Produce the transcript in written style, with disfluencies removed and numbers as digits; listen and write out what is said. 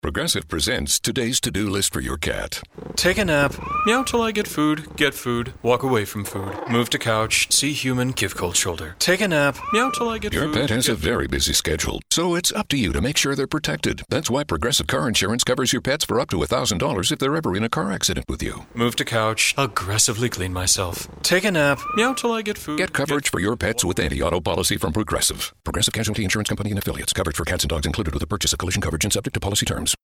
Progressive presents today's to-do list for your cat. Take a nap, meow till I get food, walk away from food, move to couch, see human, give cold shoulder. Take a nap, meow till I get Your food. pet has a very busy schedule, so it's up to you to make sure they're protected. That's why Progressive Car Insurance covers your pets for up to $1,000 if they're ever in a car accident with you. Move to couch, aggressively clean myself. Take a nap, meow till I get food. Get coverage for your pets with anti-auto policy from Progressive. Progressive Casualty Insurance Company and Affiliates. Coverage for cats and dogs included with the purchase of collision coverage and subject to policy terms.